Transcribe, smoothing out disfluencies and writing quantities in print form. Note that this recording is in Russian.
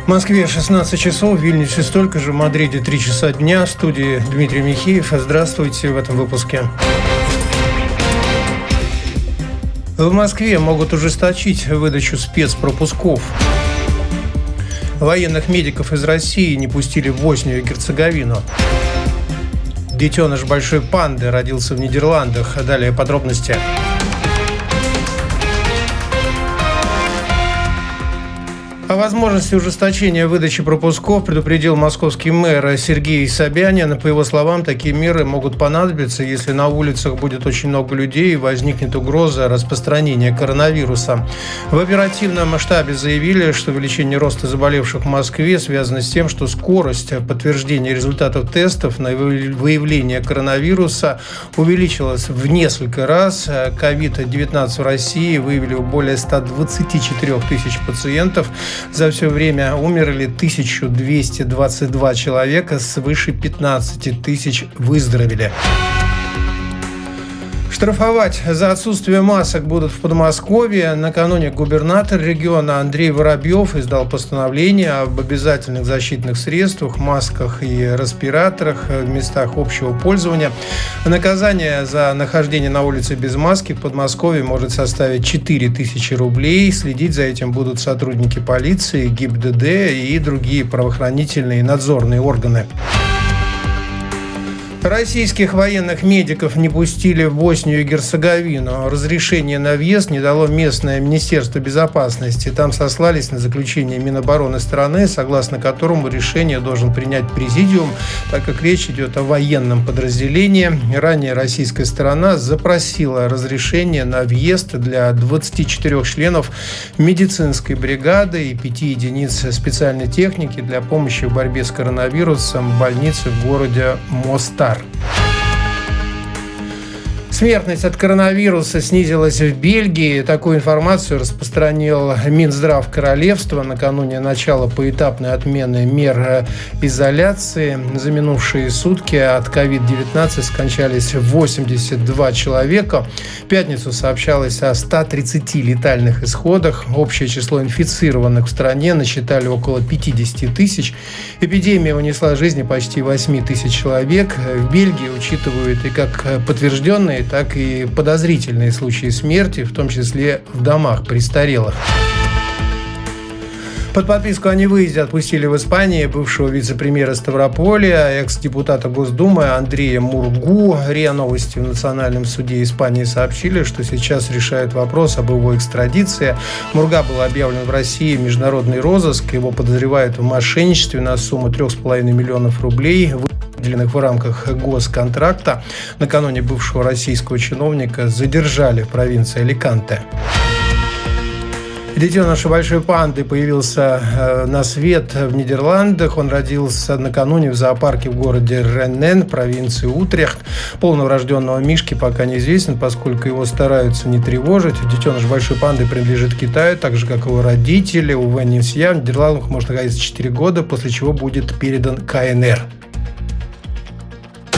В Москве 16 часов, в Вильнюсе столько же, в Мадриде 3 часа дня. В студии Дмитрий Михеев. Здравствуйте в этом выпуске. В Москве могут ужесточить выдачу спецпропусков. Военных медиков из России не пустили в Боснию и Герцеговину. Детеныш большой панды родился в Нидерландах. Далее подробности. О возможности ужесточения выдачи пропусков предупредил московский мэр Сергей Собянин. По его словам, такие меры могут понадобиться, если на улицах будет очень много людей и возникнет угроза распространения коронавируса. В оперативном штабе заявили, что увеличение роста заболевших в Москве связано с тем, что скорость подтверждения результатов тестов на выявление коронавируса увеличилась в несколько раз. COVID-19 в России выявили у более 124 тысяч пациентов. За все время умерли 1222 человека, свыше 15 тысяч выздоровели. Штрафовать за отсутствие масок будут в Подмосковье. Накануне губернатор региона Андрей Воробьев издал постановление об обязательных защитных средствах, масках и респираторах в местах общего пользования. Наказание за нахождение на улице без маски в Подмосковье может составить 4000 рублей. Следить за этим будут сотрудники полиции, ГИБДД и другие правоохранительные и надзорные органы. Российских военных медиков не пустили в Боснию и Герцеговину. Разрешение на въезд не дало местное Министерство безопасности. Там сослались на заключение Минобороны страны, согласно которому решение должен принять президиум, так как речь идет о военном подразделении. Ранее российская сторона запросила разрешение на въезд для 24 членов медицинской бригады и 5 единиц специальной техники для помощи в борьбе с коронавирусом в больнице в городе Мостар. Смертность от коронавируса снизилась в Бельгии. Такую информацию распространил Минздрав королевства накануне начала поэтапной отмены мер изоляции. За минувшие сутки от COVID-19 скончались 82 человека. В пятницу сообщалось о 130 летальных исходах. Общее число инфицированных в стране насчитали около 50 тысяч. Эпидемия унесла жизни почти 8 тысяч человек. В Бельгии учитывают и как подтвержденные, так и подозрительные случаи смерти, в том числе в домах престарелых. Под подписку о невыезде отпустили в Испании бывшего вице-премьера Ставрополя, экс-депутата Госдумы Андрея Мургу. РИА Новости в Национальном суде Испании сообщили, что сейчас решают вопрос об его экстрадиции. Мурга был объявлен в России в международный розыск. Его подозревают в мошенничестве на сумму 3,5 миллионов рублей, выделенных в рамках госконтракта. Накануне бывшего российского чиновника задержали в провинции Аликанте. Детеныш большой панды появился на свет в Нидерландах. Он родился накануне в зоопарке в городе Реннен, провинции Утрехт. Пол новорожденного мишки пока неизвестен, поскольку его стараются не тревожить. Детеныш большой панды принадлежит Китаю, так же, как его родители. Увы, не все. В Нидерландах может находиться 4 года, после чего будет передан КНР.